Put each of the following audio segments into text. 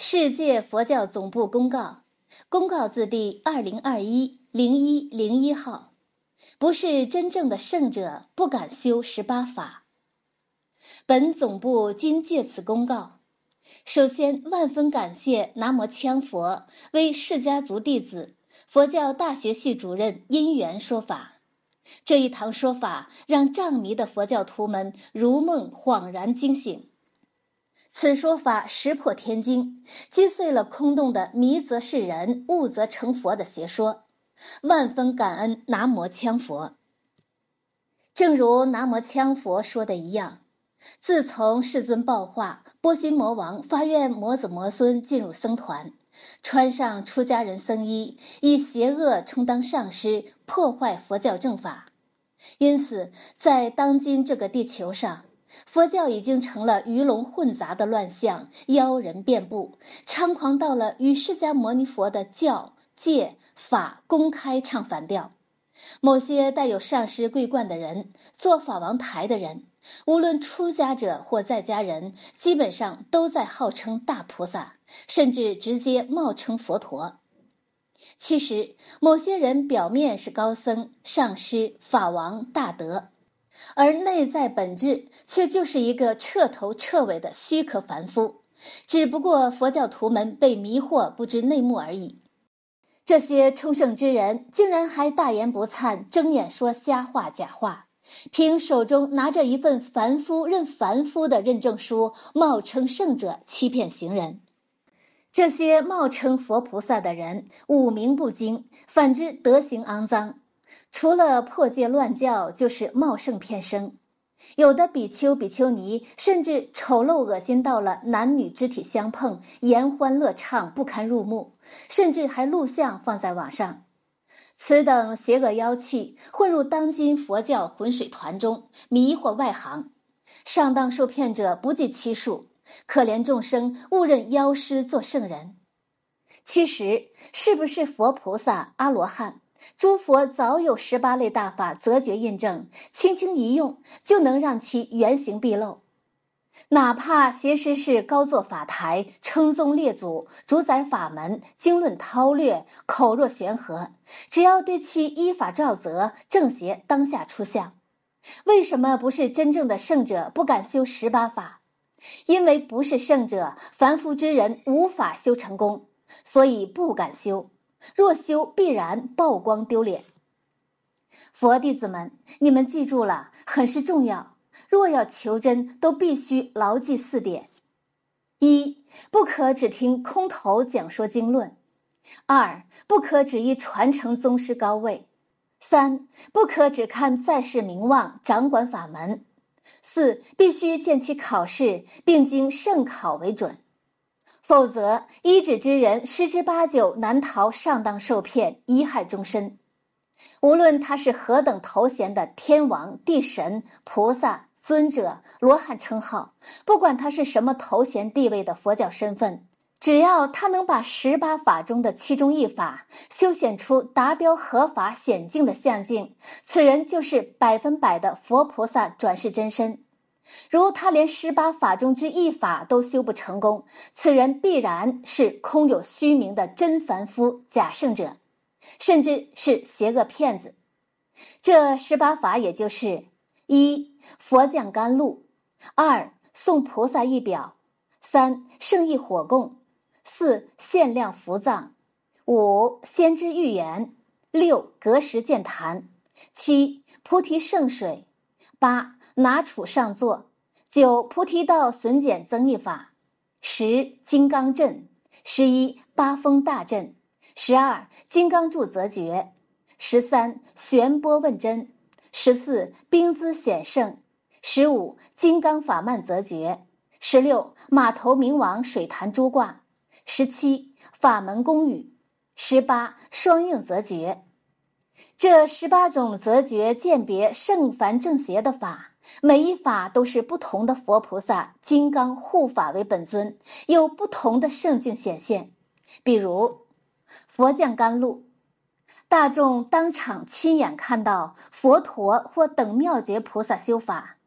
世界佛教总部公告，公告字第2021-0101号，不是真正的圣者，不敢修18法。本总部今借此公告，首先万分感谢南无羌佛为释迦族弟子、佛教大学系主任因缘说法。这一堂说法让障迷的佛教徒们如梦恍然惊醒。此说法石破天惊，击碎了空洞的迷则是人，悟则成佛的邪说。万分感恩南无羌佛。正如南无羌佛说的一样，自从世尊报化，波旬魔王发愿魔子魔孙进入僧团，穿上出家人僧衣，以邪恶充当上师，破坏佛教正法。因此在当今这个地球上，佛教已经成了鱼龙混杂的乱象，妖人遍布，猖狂到了与释迦牟尼佛的教戒法公开唱反调。某些带有上师桂冠的人，做法王台的人，无论出家者或在家人，基本上都在号称大菩萨，甚至直接冒称佛陀。其实某些人表面是高僧、上师、法王、大德，而内在本质却就是一个彻头彻尾的虚壳凡夫，只不过佛教徒们被迷惑不知内幕而已。这些充圣之人竟然还大言不惭，睁眼说瞎话假话，凭手中拿着一份凡夫认凡夫的认证书，冒称圣者，欺骗行人。这些冒称佛菩萨的人五明不精，反之德行肮脏，除了破戒乱教，就是冒圣骗生。有的比丘比丘尼甚至丑陋恶心到了男女肢体相碰，言欢乐畅，不堪入目，甚至还录像放在网上。此等邪恶妖气混入当今佛教浑水团中，迷惑外行，上当受骗者不计其数，可怜众生误认妖师做圣人。其实是不是佛菩萨、阿罗汉，诸佛早有18类大法择觉印证，轻轻一用就能让其原形毕露。哪怕邪师是高坐法台，称宗列祖，主宰法门，经论韬略，口若悬河，只要对其依法照责，正邪当下出相。为什么不是真正的圣者不敢修18法？因为不是圣者，凡夫之人无法修成功，所以不敢修。若修必然曝光丢脸。佛弟子们，你们记住了，很是重要。若要求真，都必须牢记4点：一，不可只听空头讲说经论；二，不可只依传承宗师高位；三，不可只看在世名望，掌管法门；四，必须见其考试，并经圣考为准。否则依止之人10之8九难逃上当受骗，贻害终身。无论他是何等头衔的天王、地神、菩萨、尊者、罗汉称号，不管他是什么头衔地位的佛教身份，只要他能把18法中的其中一法修显出达标合法显净的相境，此人就是100%的佛菩萨转世真身。如他连18法中之一法都修不成功，此人必然是空有虚名的真凡夫、假圣者，甚至是邪恶骗子。这18法也就是一、佛降甘露；二、送菩萨一表；三、圣意火供；四、限量福藏；五、先知预言；六、隔时见坛；七、菩提圣水；八、拿杵上座；九、菩提道损减增益法；十、金刚阵；11、八风大阵；12、金刚柱择觉；13、玄波问真；14、冰姿显圣；15、金刚法曼择觉；16、马头明王水潭珠卦；17、法门公语；18、双应择觉。这18种择觉鉴别圣凡正邪的法，每一法都是不同的佛菩萨金刚护法为本尊，有不同的圣境显现。比如佛降甘露，大众当场亲眼看到佛陀或等妙觉菩萨修法，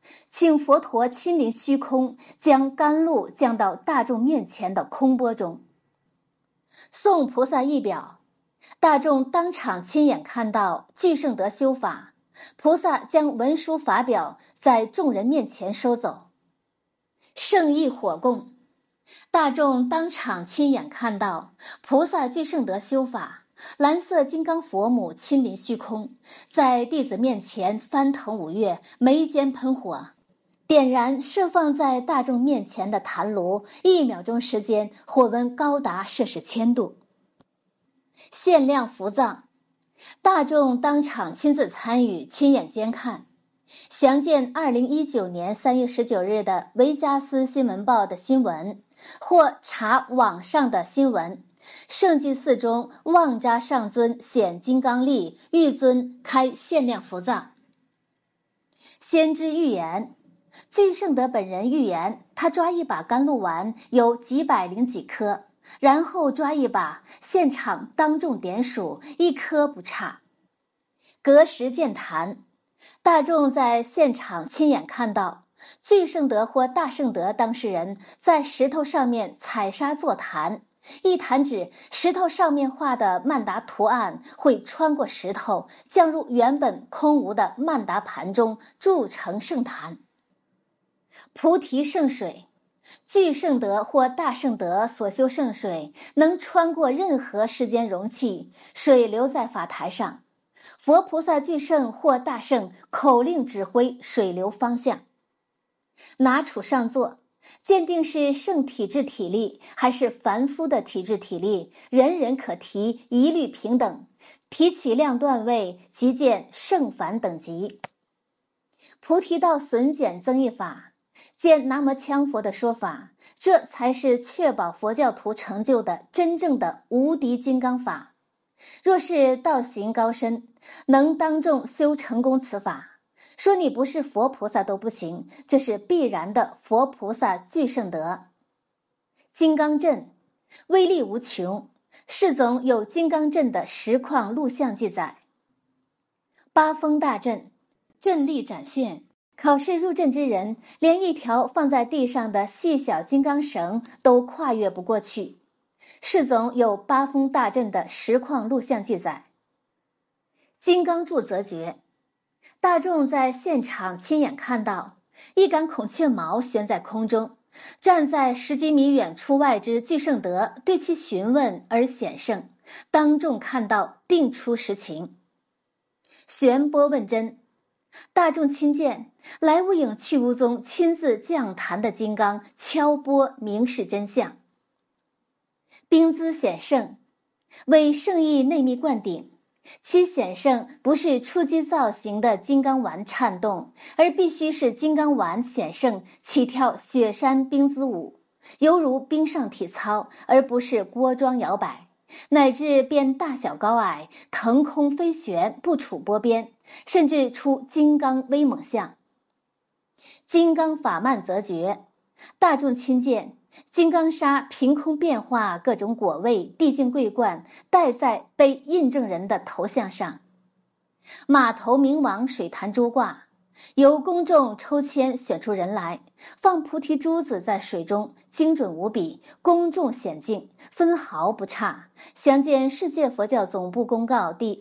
请佛陀亲临虚空，将甘露降到大众面前的空钵中。送菩萨一表，大众当场亲眼看到具圣德修法，菩萨将文书法表在众人面前收走。圣意火供，大众当场亲眼看到菩萨具圣德修法，蓝色金刚佛母亲临虚空，在弟子面前翻腾舞跃，眉间喷火，点燃设放在大众面前的檀炉，1秒钟时间火温高达摄氏1000度。限量福藏，大众当场亲自参与，亲眼监看。详见2019年3月19日的维加斯新闻报的新闻，或查网上的新闻。圣济寺中旺扎上尊显金刚力，玉尊开限量福藏。先知预言，具圣德本人预言，他抓一把甘露丸有几百零几颗，然后抓一把，现场当众点数，1颗不差。隔石见坛，大众在现场亲眼看到具圣德或大圣德当事人在石头上面采砂做坛，一坛指石头上面画的曼达图案会穿过石头，降入原本空无的曼达盘中，铸成圣坛。菩提圣水，具圣德或大圣德所修圣水能穿过任何世间容器，水流在法台上，佛菩萨具圣或大圣口令指挥水流方向。拿杵上座，鉴定是圣体质体力还是凡夫的体质体力，人人可提，一律平等，提起量段位即见圣凡等级。菩提道损减增益法，见南无羌佛的说法，这才是确保佛教徒成就的真正的无敌金刚法。若是道行高深，能当众修成功此法，说你不是佛菩萨都不行，这是必然的佛菩萨具圣德。金刚阵威力无穷，释总有金刚阵的实况录像记载。八风大阵，阵力展现，考试入阵之人连一条放在地上的细小金刚绳都跨越不过去。释总有八风大阵的实况录像记载。金刚柱则觉，大众在现场亲眼看到一杆孔雀毛悬在空中，站在10几米远处外之具圣德对其询问而显圣，当众看到定出实情。玄波问真，大众亲见来无影去无踪亲自降坛的金刚敲钵明示真相。冰姿显圣，为圣意内密灌顶，其显圣不是初机造型的金刚丸颤动，而必须是金刚丸显圣起跳雪山冰姿舞，犹如冰上体操，而不是锅庄摇摆，乃至变大小高矮，腾空飞旋，不处波边，甚至出金刚威猛相。金刚法慢则觉，大众亲见金刚砂凭空变化各种果味，地境桂冠戴在被印证人的头像上。马头明王水潭珠挂，由公众抽签选出人来，放菩提珠子在水中，精准无比，公众显净，分毫不差。详见世界佛教总部公告第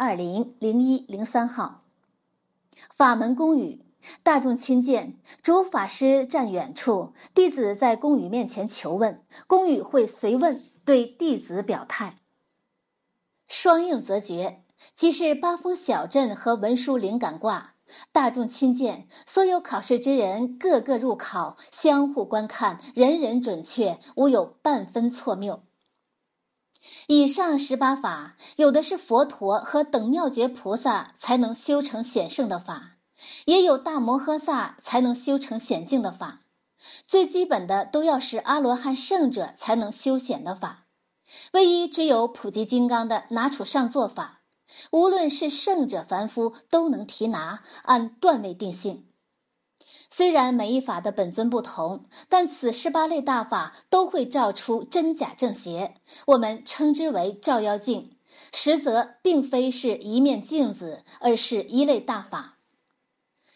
2020-0103号。法门公语，大众亲见，主法师站远处，弟子在公语面前求问，公语会随问对弟子表态。双应则觉，即是八风小阵和文殊灵感卦，大众亲见，所有考试之人个个入考，相互观看，人人准确，无有半分错谬。以上18法，有的是佛陀和等妙觉菩萨才能修成显圣的法，也有大摩诃萨才能修成显净的法，最基本的都要是阿罗汉圣者才能修显的法，唯一只有普济金刚的拿杵上座法，无论是圣者凡夫都能提拿，按段位定性。虽然每一法的本尊不同，但此18类大法都会照出真假正邪，我们称之为照妖镜，实则并非是一面镜子，而是一类大法。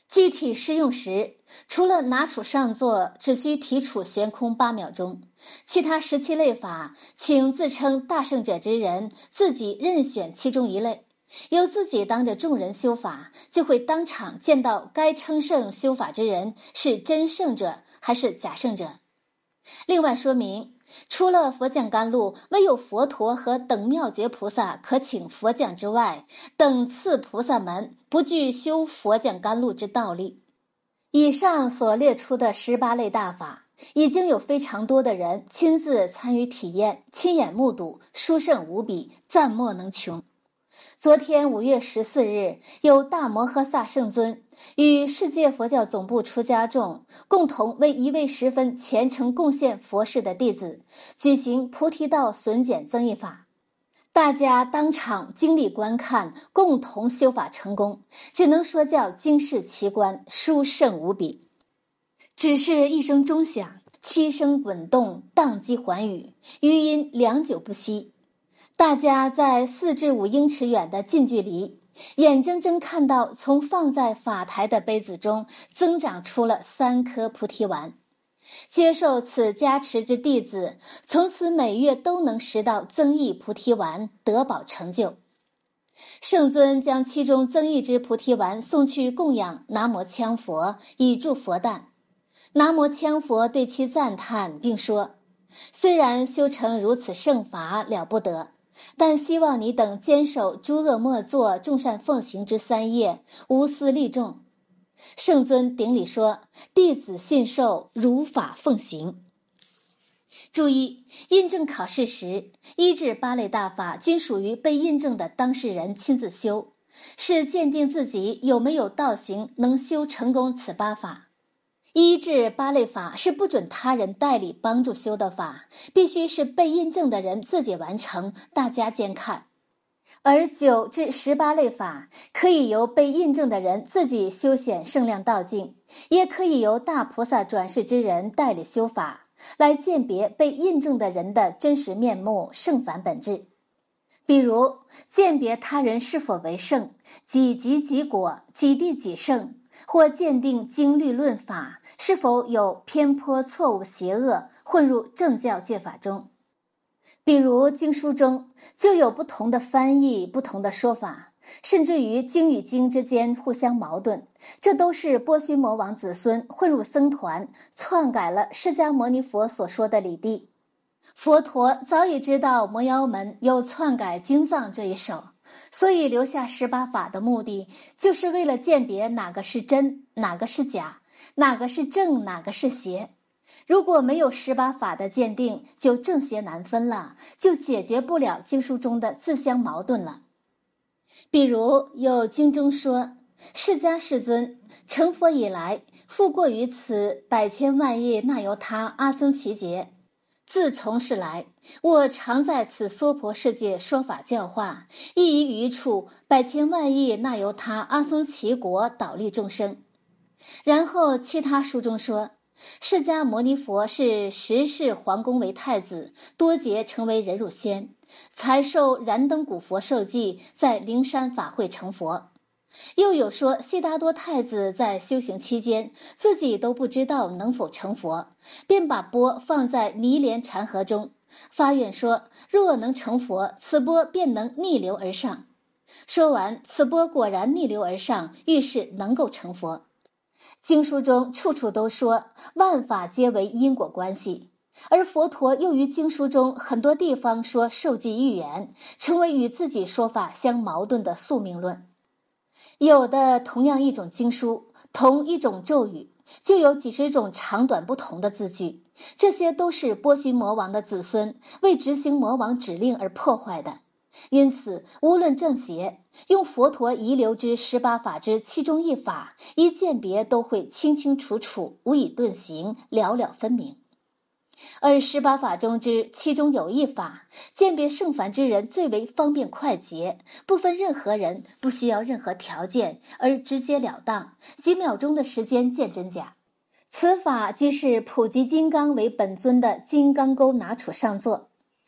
具体施用时，除了拿杵上座只需提杵悬空8秒钟，其他17类法，请自称大圣者之人自己任选其中一类，由自己当着众人修法，就会当场见到该称圣修法之人是真圣者还是假圣者。另外说明，除了佛降甘露，唯有佛陀和等妙觉菩萨可请佛降之外，等次菩萨们不具修佛降甘露之道力。以上所列出的18类大法，已经有非常多的人亲自参与体验，亲眼目睹，殊胜无比，赞莫能穷。昨天5月14日，有大摩诃萨圣尊与世界佛教总部出家众共同为一位十分虔诚贡献佛事的弟子举行菩提道损减增益法，大家当场经历观看，共同修法成功，只能说叫惊世奇观，殊胜无比。只是一声钟响，7声滚动，荡击寰宇，余音良久不息。大家在4至5英尺远的近距离，眼睁睁看到从放在法台的杯子中增长出了3颗菩提丸。接受此加持之弟子，从此每月都能食到增益菩提丸，得保成就。圣尊将其中增益之菩提丸送去供养南无羌佛，以助佛诞。南无羌佛对其赞叹，并说：虽然修成如此圣法了不得，但希望你等坚守诸恶莫作、众善奉行之3业，无私利众。圣尊顶礼说：弟子信受，如法奉行。注意，印证考试时，1至8类大法均属于被印证的当事人亲自修，是鉴定自己有没有道行能修成功此8法。1至8类法是不准他人代理帮助修的法，必须是被印证的人自己完成，大家监看。而9至18类法可以由被印证的人自己修显圣量道境，也可以由大菩萨转世之人代理修法，来鉴别被印证的人的真实面目、圣凡本质。比如鉴别他人是否为圣，几级几果，几地几圣，或鉴定经律论法是否有偏颇、错误、邪恶混入正教戒法中。比如经书中就有不同的翻译、不同的说法，甚至于经与经之间互相矛盾，这都是波须魔王子孙混入僧团，篡改了释迦牟尼佛所说的理地。佛陀早已知道魔妖们有篡改经藏这一手，所以留下18法的目的，就是为了鉴别哪个是真，哪个是假，哪个是正，哪个是邪。如果没有18法的鉴定，就正邪难分了，就解决不了经书中的自相矛盾了。比如有经中说，释迦世尊成佛以来，复过于此百千万亿那由他阿僧祇劫。自从是来，我常在此娑婆世界说法教化，亦于余处百千万亿那由他阿僧祇国导利众生。然后其他书中说，释迦牟尼佛是10世皇宫为太子，多劫成为人乳仙，才受燃灯古佛受记，在灵山法会成佛。又有说悉达多太子在修行期间，自己都不知道能否成佛，便把钵放在泥莲禅河中，发愿说若能成佛，此钵便能逆流而上。说完，此钵果然逆流而上，预示能够成佛。经书中处处都说万法皆为因果关系，而佛陀又于经书中很多地方说受记预言，成为与自己说法相矛盾的宿命论。有的同样一种经书，同一种咒语，就有几十种长短不同的字句，这些都是波须魔王的子孙为执行魔王指令而破坏的。因此无论正邪，用佛陀遗留之18法之其中一法，一鉴别都会清清楚楚，无以遁形，了了分明。而18法中之其中有一法，鉴别圣凡之人最为方便快捷，不分任何人，不需要任何条件，而直截了当，几秒钟的时间见真假。此法即是普及金刚为本尊的金刚钩拿杵上座。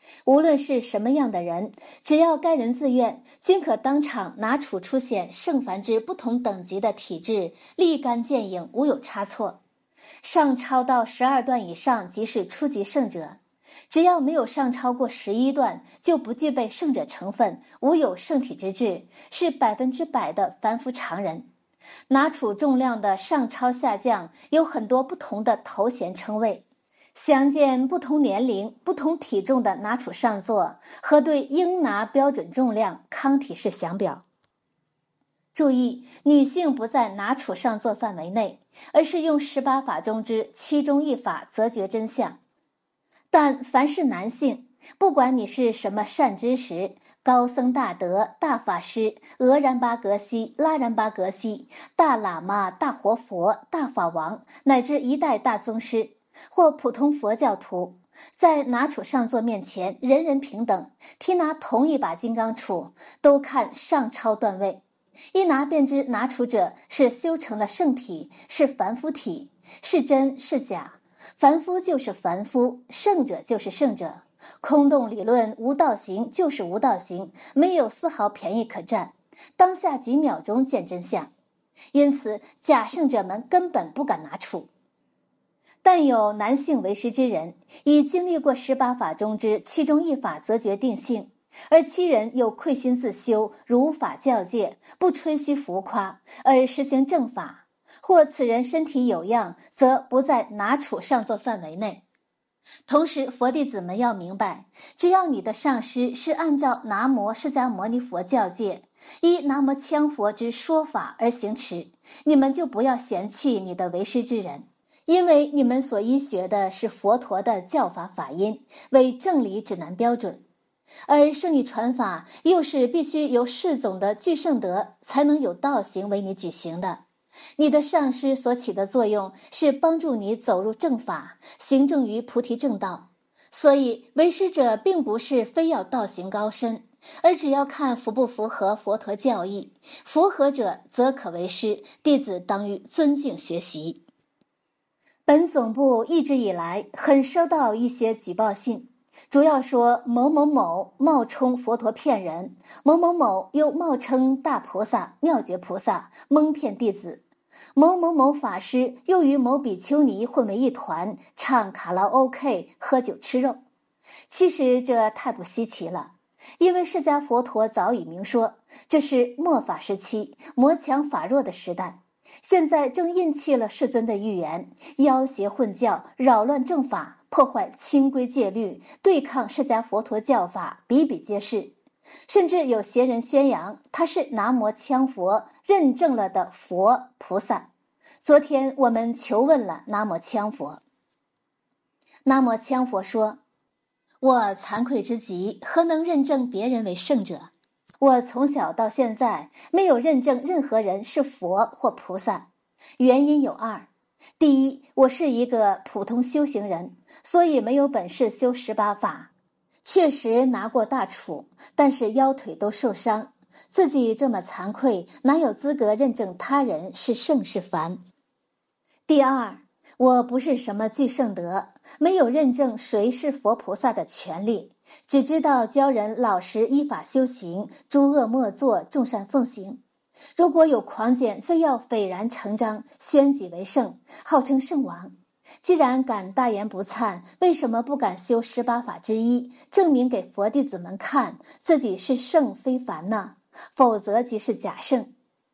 无论是什么样的人，只要该人自愿，均可当场拿处出显圣凡之不同等级的体质，立竿见影，无有差错。上超到12段以上即是初级圣者，只要没有上超过11段，就不具备圣者成分，无有圣体之质，是100%的凡夫常人。拿处重量的上超下降有很多不同的头衔称谓，详见不同年龄、不同体重的拿处上座和对应拿标准重量康体式详表。注意，女性不在拿处上座范围内，而是用18法中之其中一法则觉真相。但凡是男性，不管你是什么善知识、高僧大德、大法师、俄然巴格西、拉然巴格西、大喇嘛、大活佛、大法王，乃至一代大宗师或普通佛教徒，在拿处上座面前人人平等，提拿同一把金刚杵，都看上超段位。一拿便知拿处者是修成了圣体，是凡夫体，是真是假。凡夫就是凡夫，圣者就是圣者。空洞理论无道行就是无道行，没有丝毫便宜可占，当下几秒钟见真相。因此假圣者们根本不敢拿处。但有男性为师之人，已经历过18法中之其中一法则决定性，而其人又愧心自修，如法教戒，不吹嘘浮夸，而实行正法，或此人身体有恙，则不在拿处上座范围内。同时佛弟子们要明白，只要你的上师是按照南无释迦牟尼佛教戒，依南无羌佛之说法而行持，你们就不要嫌弃你的为师之人，因为你们所依学的是佛陀的教法法音，为正理指南标准。而圣义传法又是必须由释总的具圣德才能有道行为你举行的，你的上师所起的作用是帮助你走入正法，行正于菩提正道。所以为师者并不是非要道行高深，而只要看符不符合佛陀教义，符合者则可为师，弟子当于尊敬学习。本总部一直以来很收到一些举报信，主要说某某某冒充佛陀骗人，某某某又冒称大菩萨、妙觉菩萨蒙骗弟子，某某某法师又与某比丘尼混为一团，唱卡拉 OK 喝酒吃肉。其实这太不稀奇了，因为释迦佛陀早已明说，这是末法时期魔强法弱的时代，现在正印弃了世尊的预言，妖邪混教，扰乱正法，破坏清规戒律，对抗释迦佛陀教法，比比皆是。甚至有邪人宣扬他是南无羌佛认证了的佛菩萨。昨天我们求问了南无羌佛，南无羌佛说，我惭愧之极，何能认证别人为圣者？我从小到现在没有认证任何人是佛或菩萨，原因有二。第一，我是一个普通修行人，所以没有本事修18法，确实拿过大处，但是腰腿都受伤，自己这么惭愧，哪有资格认证他人是圣是凡？第二，我不是什么具圣德，没有认证谁是佛菩萨的权利，只知道教人老实依法修行，诸恶莫作，众善奉行。如果有狂简非要斐然成章，宣己为圣，号称圣王，既然敢大言不惭，为什么不敢修18法之一，证明给佛弟子们看自己是圣非凡呢？否则即是假圣。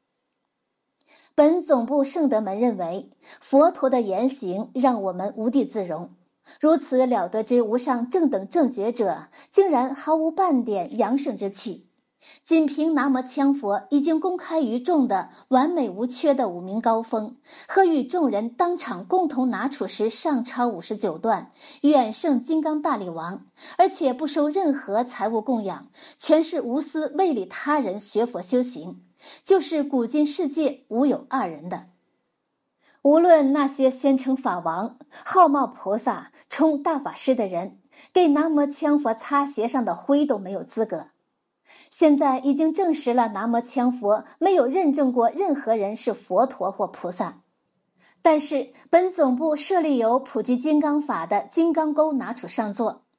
本总部圣德门认为，佛陀的言行让我们无地自容，如此了得之无上正等正觉者，竟然毫无半点扬圣之气。仅凭南无羌佛已经公开于众的完美无缺的五明高峰，和与众人当场共同拿处时上超59段，远胜金刚大力王，而且不收任何财物供养，全是无私为利他人学佛修行，就是古今世界无有二人的。无论那些宣称法王、号冒菩萨、充大法师的人，给南无羌佛擦鞋上的灰都没有资格。现在已经证实了南无羌佛没有认证过任何人是佛陀或菩萨，但是本总部设立有普及金刚法的金刚钩拿处上座，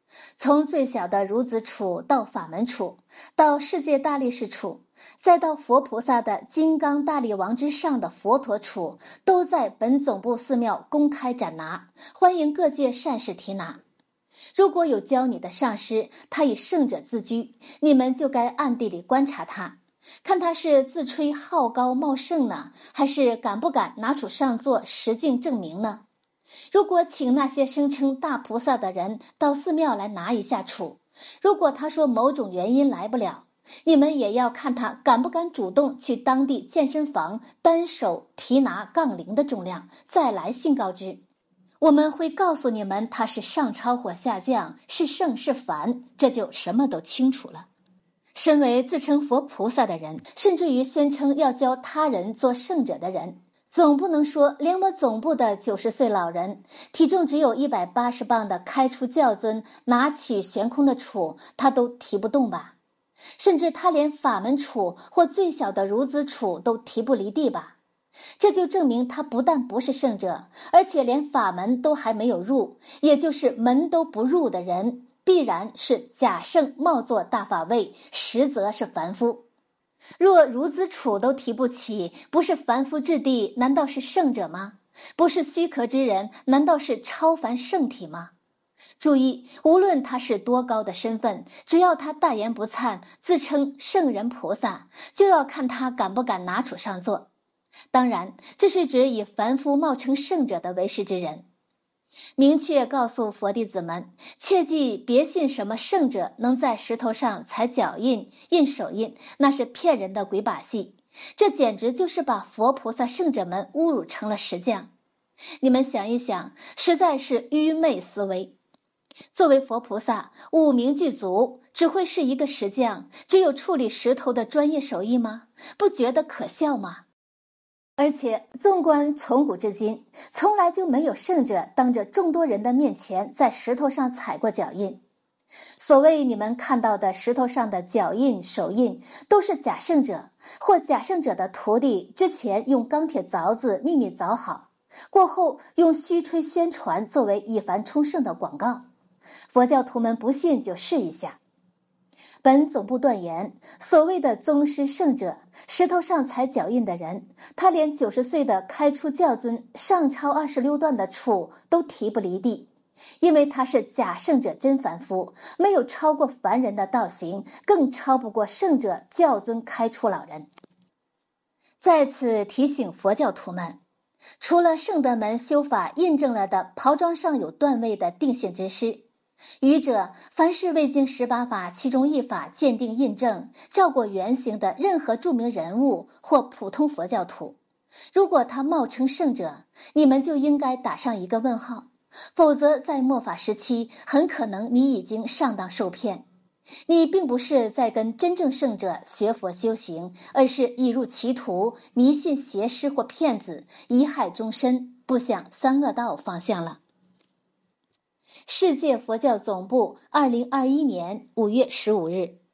从最小的孺子杵到法门杵，到世界大力士杵，再到佛菩萨的金刚大力王之上的佛陀杵，都在本总部寺庙公开展拿，欢迎各界善士提拿。如果有教你的上师，他以圣者自居，你们就该暗地里观察他，看他是自吹好高茂盛呢，还是敢不敢拿杵上座实境证明呢？如果请那些声称大菩萨的人到寺庙来拿一下杵，如果他说某种原因来不了，你们也要看他敢不敢主动去当地健身房单手提拿杠铃的重量，再来信告知。我们会告诉你们他是上超或下降，是圣是凡，这就什么都清楚了。身为自称佛菩萨的人，甚至于宣称要教他人做圣者的人，总不能说连我总部的90岁老人，体重只有180磅的开出教尊拿起悬空的杵，他都提不动吧？甚至他连法门杵或最小的孺子杵都提不离地吧？这就证明他不但不是圣者，而且连法门都还没有入，也就是门都不入的人，必然是假圣冒作大法位，实则是凡夫。若孺子杵都提不起，不是凡夫之地，难道是圣者吗？不是虚壳之人，难道是超凡圣体吗？注意，无论他是多高的身份，只要他大言不惭，自称圣人菩萨，就要看他敢不敢拿杵上座。当然，这是指以凡夫冒称圣者的为师之人。明确告诉佛弟子们，切记别信什么圣者能在石头上踩脚印、印手印，那是骗人的鬼把戏，这简直就是把佛菩萨圣者们侮辱成了石匠。你们想一想，实在是愚昧思维。作为佛菩萨，五明具足，只会是一个石匠，只有处理石头的专业手艺吗？不觉得可笑吗？而且纵观从古至今，从来就没有圣者当着众多人的面前在石头上踩过脚印。所谓你们看到的石头上的脚印、手印，都是假圣者或假圣者的徒弟之前用钢铁凿子秘密凿好，过后用虚吹宣传作为以凡充圣的广告。佛教徒们不信就试一下。本总部断言，所谓的宗师圣者，石头上踩脚印的人，他连90岁的开出教尊上超26段的杵都提不离地，因为他是假圣者真凡夫，没有超过凡人的道行，更超不过圣者教尊开出老人。在此提醒佛教徒们，除了圣德门修法印证了的袍装上有段位的定性之师，余者凡是未经18法其中一法鉴定印证，照过原型的任何著名人物或普通佛教徒，如果他冒称圣者，你们就应该打上一个问号，否则在末法时期，很可能你已经上当受骗。你并不是在跟真正圣者学佛修行，而是已入歧途，迷信邪师或骗子，贻害终身，不向三恶道方向了。世界佛教总部2021年5月15日。